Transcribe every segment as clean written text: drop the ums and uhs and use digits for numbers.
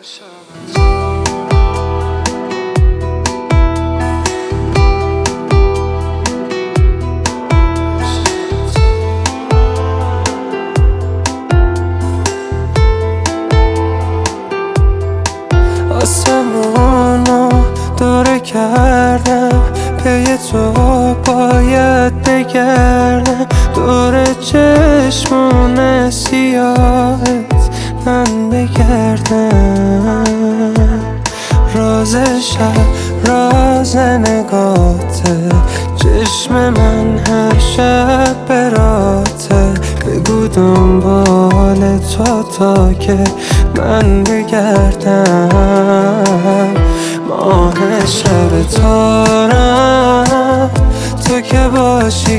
آسمونو دوره کردم، پی تو باید بگردم، دور چشمون سیاهت من بگردم. راز شب راز نگاته، چشم من هر شب براته، بگو دنبال تو تا که من بگردم. ماه شب تارم، تو که باشی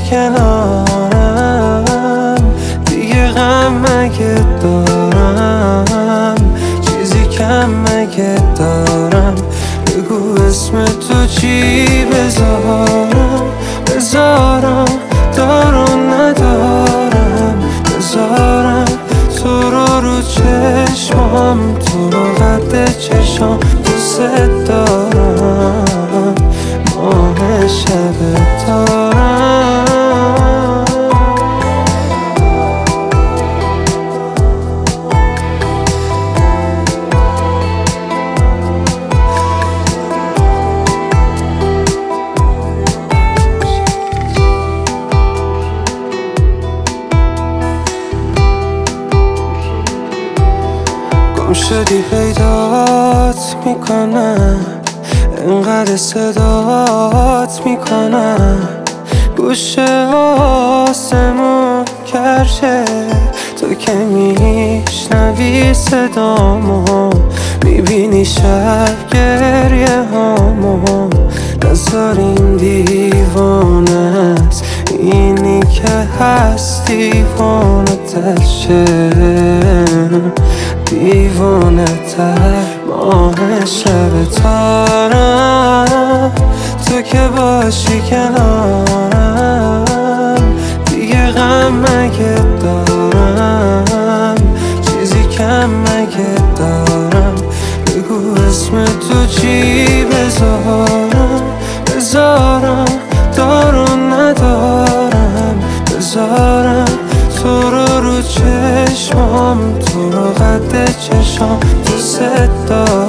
کنارم، دیگه غم مگه دارم، چیزی کم مگه دارم، بگو اسم تو چی بذارم، دارم ندارم، بذارم تو رو چشمام، تو رو قد چشام، دوست دارم. ماه شب تارم، گم شدی پیدات میکنم، انقدر صدات میکنم، گوشه آسمون کرشه، تو که میشنوی صدامو، میبینی شب گریه هامو، نذار این دیوانه است، اینی که هست دیوانه تشه، دیوانه تر. ماه شب تارم، تو که باشی کنارم، دیگه غم مگه دارم، چیزی کم مگه دارم، بگو اسم تو چی بذارم، دارم ندارم، بذارم تو رو چشمام، تو رو قد چشام، دوست دارم.